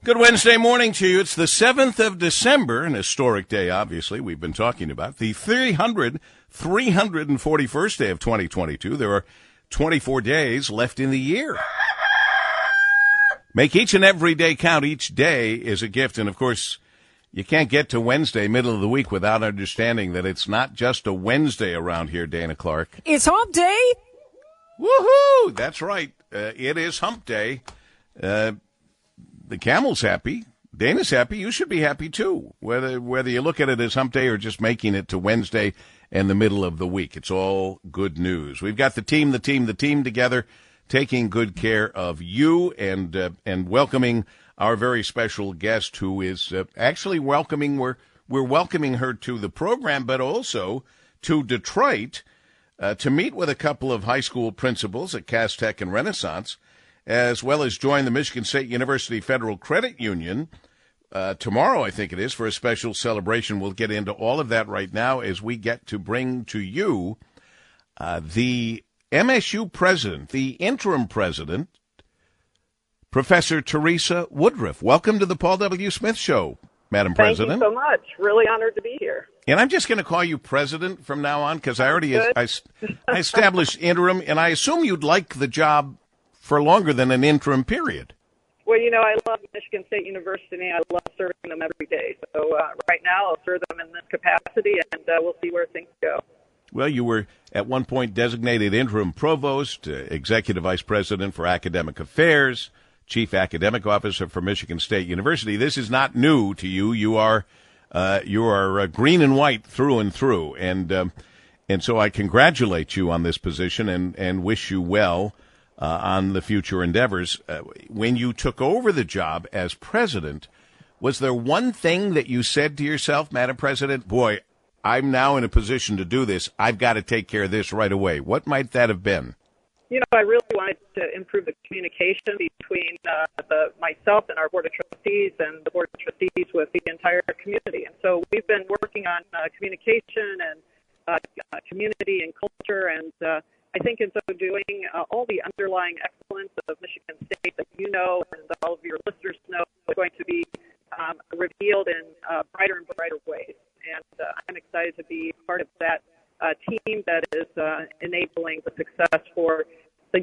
Good Wednesday morning to you. It's the 7th of December, an historic day, obviously, we've been talking about. The 341st day of 2022. There are 24 days left in the year. Make each and every day count. Each day is a gift. And, of course, you can't get to Wednesday, middle of the week, without understanding that it's not just a Wednesday around here, Dana Clark. It's hump day. Woohoo! That's right. It is hump day. The camel's happy. Dana's happy. You should be happy, too, whether you look at it as hump day or just making it to Wednesday and the middle of the week. It's all good news. We've got the team together, taking good care of you and welcoming our very special guest, who is actually welcoming. We're welcoming her to the program, but also to Detroit to meet with a couple of high school principals at Cass Tech and Renaissance, as well as join the Michigan State University Federal Credit Union tomorrow, I think it is, for a special celebration. We'll get into all of that right now as we get to bring to you the MSU president, the interim president, Professor Teresa Woodruff. Welcome to the Paul W. Smith Show, Madam President. Thank you so much. Really honored to be here. And I'm just going to call you President from now on because I already I established interim, and I assume you'd like the job for longer than an interim period. Well, you know, I love Michigan State University. I love serving them every day. So right now I'll serve them in this capacity, and we'll see where things go. Well, you were at one point designated interim provost, executive vice president for academic affairs, chief academic officer for Michigan State University. This is not new to you. You are green and white through and through. And so I congratulate you on this position and wish you well on the future endeavors. When you took over the job as president, was there one thing that you said to yourself, Madam President, boy, I'm now in a position to do this. I've got to take care of this right away. What might that have been? You know, I really wanted to improve the communication between myself and our Board of Trustees and the Board of Trustees with the entire community. And so we've been working on communication and community and culture, and I think in so doing, all the underlying excellence of Michigan State that you know and all of your listeners know is going to be revealed in brighter and brighter ways. And I'm excited to be part of that team that is enabling the success for the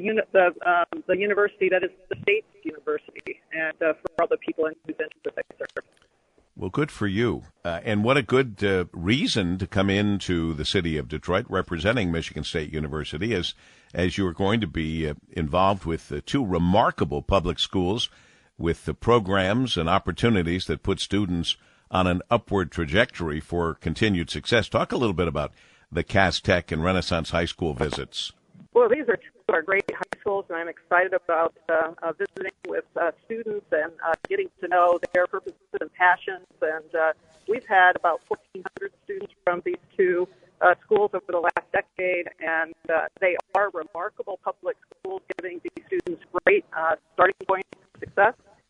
university that is the state's university, and for all the people in whose interests I serve. Well, good for you. And what a good reason to come into the city of Detroit representing Michigan State University, as you're going to be involved with two remarkable public schools with the programs and opportunities that put students on an upward trajectory for continued success. Talk a little bit about the Cass Tech and Renaissance High School visits. Well, these are great high schools, and I'm excited about visiting with students and getting to know their purposes and passions. And we've had about 1,400 students from these two schools over the last decade, and they are remarkable public schools, giving these students great starting points of success.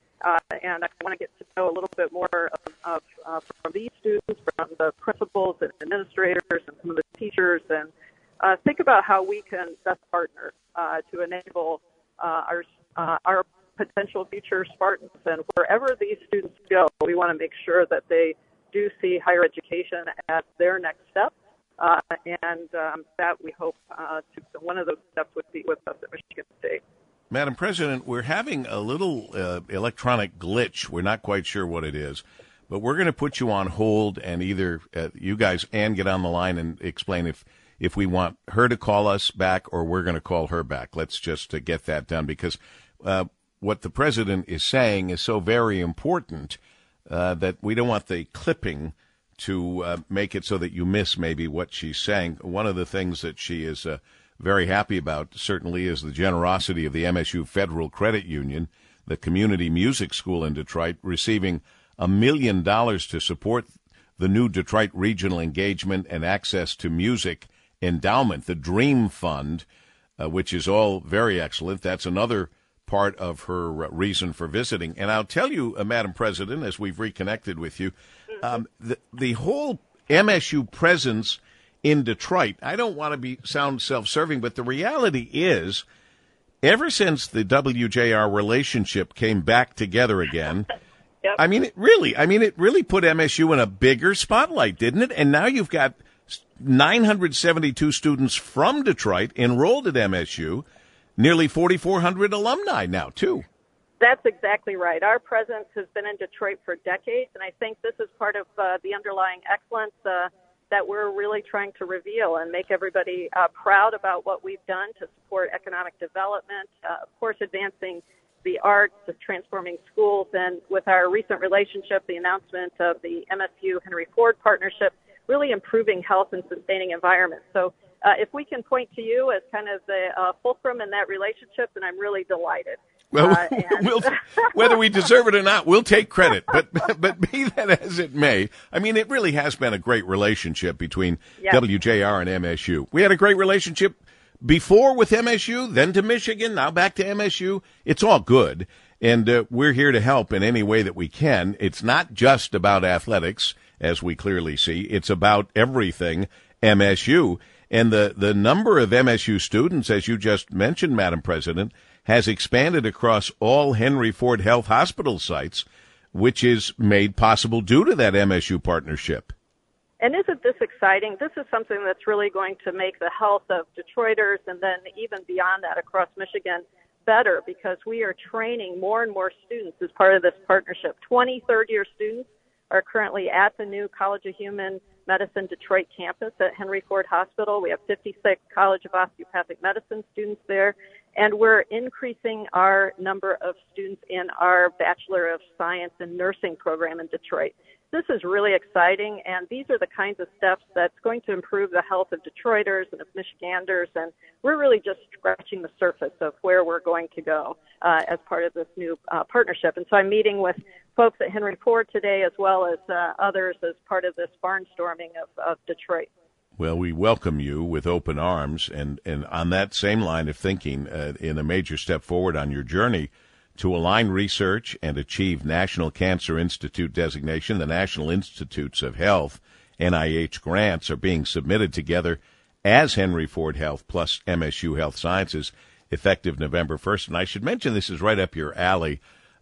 And I want to get to know a little bit more of from these students, from the principals and administrators and some of the teachers, and think about how we can best partner to enable our potential future Spartans. And wherever these students go, we want to make sure that they do see higher education as their next step, and that we hope one of those steps would be with us at Michigan State. Madam President, we're having a little electronic glitch. We're not quite sure what it is, but we're going to put you on hold, and either you guys and get on the line and explain if we want her to call us back or we're going to call her back. Let's just get that done, because what the president is saying is so very important that we don't want the clipping to make it so that you miss maybe what she's saying. One of the things that she is very happy about certainly is the generosity of the MSU Federal Credit Union, the community music school in Detroit, receiving $1 million to support the new Detroit Regional Engagement and Access to Music Endowment, the DREAM Fund, which is all very excellent. That's another part of her reason for visiting. And I'll tell you, Madam President, as we've reconnected with you, the whole MSU presence in Detroit, I don't want to sound self-serving, but the reality is, ever since the WJR relationship came back together again, I mean, it really put MSU in a bigger spotlight, didn't it? And now you've got 972 students from Detroit enrolled at MSU, nearly 4,400 alumni now, too. That's exactly right. Our presence has been in Detroit for decades, and I think this is part of the underlying excellence that we're really trying to reveal and make everybody proud about what we've done to support economic development, of course, advancing the arts, transforming schools, and with our recent relationship, the announcement of the MSU Henry Ford partnership, really improving health and sustaining environment. So if we can point to you as kind of the fulcrum in that relationship, then I'm really delighted. Well, whether we deserve it or not, we'll take credit. But be that as it may, I mean, it really has been a great relationship between WJR and MSU. We had a great relationship before with MSU, then to Michigan, now back to MSU. It's all good, and we're here to help in any way that we can. It's not just about athletics, as we clearly see. It's about everything MSU. And the number of MSU students, as you just mentioned, Madam President, has expanded across all Henry Ford Health Hospital sites, which is made possible due to that MSU partnership. And isn't this exciting? This is something that's really going to make the health of Detroiters and then even beyond that across Michigan better, because we are training more and more students as part of this partnership. 20 third-year students are currently at the new College of Human Medicine Detroit campus at Henry Ford Hospital. We have 56 College of Osteopathic Medicine students there, and we're increasing our number of students in our Bachelor of Science in Nursing program in Detroit. This is really exciting, and these are the kinds of steps that's going to improve the health of Detroiters and of Michiganders, and we're really just scratching the surface of where we're going to go as part of this new partnership. And so I'm meeting with folks at Henry Ford today as well as others as part of this barnstorming of Detroit. Well, we welcome you with open arms, and on that same line of thinking, in a major step forward on your journey to align research and achieve National Cancer Institute designation, the National Institutes of Health, NIH grants, are being submitted together as Henry Ford Health plus MSU Health Sciences, effective November 1st. And I should mention this is right up your alley.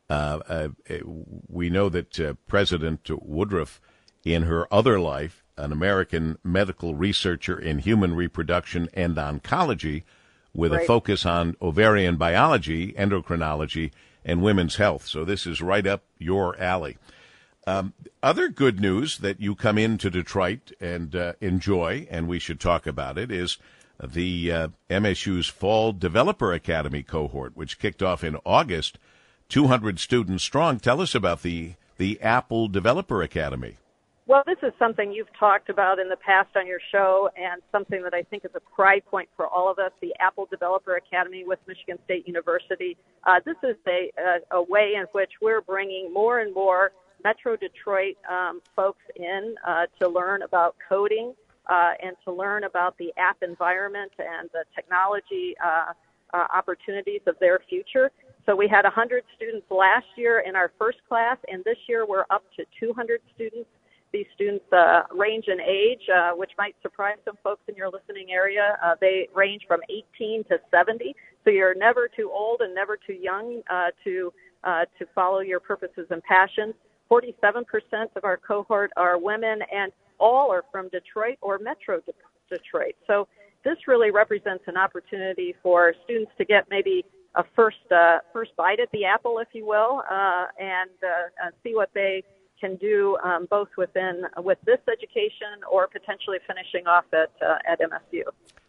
We know that President Woodruff, in her other life, an American medical researcher in human reproduction and oncology, with a focus on ovarian biology, endocrinology, and women's health. So this is right up your alley. Other good news that you come into Detroit and enjoy, and we should talk about it, is the MSU's Fall Developer Academy cohort, which kicked off in August, 200 students strong. Tell us about the Apple Developer Academy. Well, this is something you've talked about in the past on your show, and something that I think is a pride point for all of us, the Apple Developer Academy with Michigan State University. This is a way in which we're bringing more and more Metro Detroit folks in to learn about coding and to learn about the app environment and the technology opportunities of their future. So we had 100 students last year in our first class, and this year we're up to 200 students. These students range in age, which might surprise some folks in your listening area. They range from 18 to 70, so you're never too old and never too young to follow your purposes and passions. 47% of our cohort are women, and all are from Detroit or Metro Detroit. So this really represents an opportunity for students to get maybe a first bite at the apple, if you will, and see what they can do both with this education or potentially finishing off at MSU.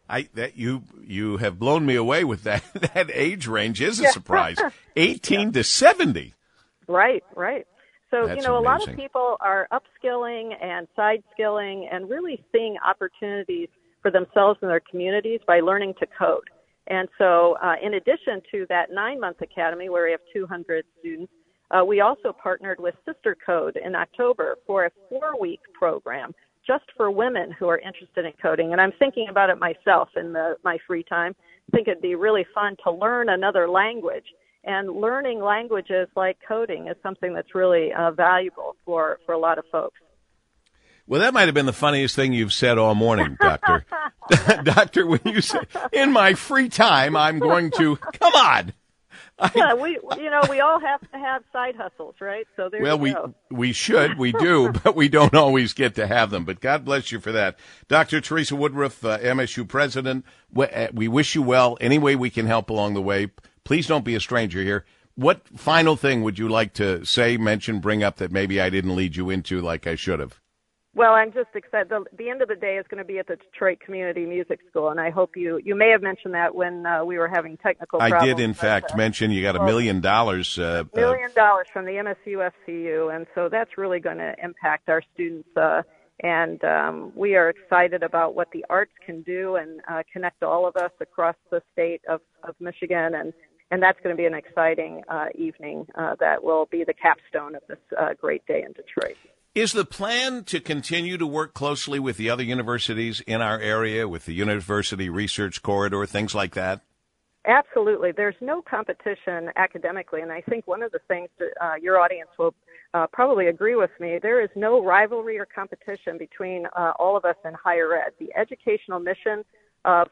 You have blown me away with that. That age range is a surprise. 18 to 70. Right. So, that's a lot of people are upskilling and side-skilling and really seeing opportunities for themselves and their communities by learning to code. And so in addition to that 9-month academy where we have 200 students, we also partnered with Sister Code in October for a 4-week program just for women who are interested in coding. And I'm thinking about it myself in my free time. I think it'd be really fun to learn another language. And learning languages like coding is something that's really valuable for a lot of folks. Well, that might have been the funniest thing you've said all morning, Doctor. Doctor, when you say, in my free time, I'm going to, come on. Yeah, we all have to have side hustles, right? So there Well, you go. we do, but we don't always get to have them. But God bless you for that. Dr. Teresa Woodruff, MSU president, we wish you well. Any way we can help along the way, please don't be a stranger here. What final thing would you like to say, mention, bring up that maybe I didn't lead you into like I should have? Well, I'm just excited. The end of the day is going to be at the Detroit Community Music School, and I hope you may have mentioned that when we were having technical problems. I did, in fact, mention you got $1 million. $1 million from the MSU FCU, and so that's really going to impact our students. And we are excited about what the arts can do and connect all of us across the state of Michigan, and that's going to be an exciting evening that will be the capstone of this great day in Detroit. Is the plan to continue to work closely with the other universities in our area, with the University Research Corridor, things like that? Absolutely. There's no competition academically, and I think one of the things that your audience will probably agree with me, there is no rivalry or competition between all of us in higher ed. The educational mission of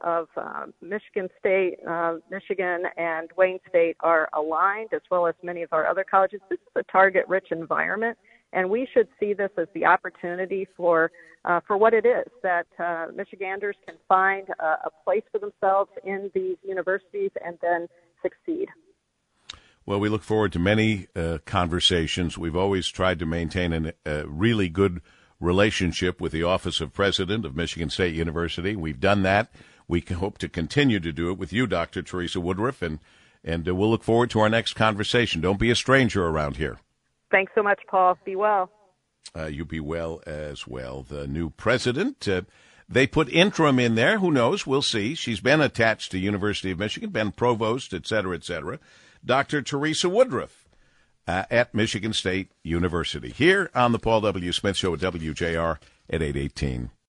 Michigan State, Michigan, and Wayne State are aligned, as well as many of our other colleges. This is a target-rich environment, and we should see this as the opportunity for what it is, that Michiganders can find a place for themselves in these universities and then succeed. Well, we look forward to many conversations. We've always tried to maintain a really good relationship with the Office of President of Michigan State University. We've done that. We hope to continue to do it with you, Dr. Teresa Woodruff, and we'll look forward to our next conversation. Don't be a stranger around here. Thanks so much, Paul. Be well. You be well as well. The new president, they put interim in there. Who knows? We'll see. She's been attached to University of Michigan, been provost, et cetera, et cetera. Dr. Teresa Woodruff at Michigan State University. Here on the Paul W. Smith Show at WJR at 8:18.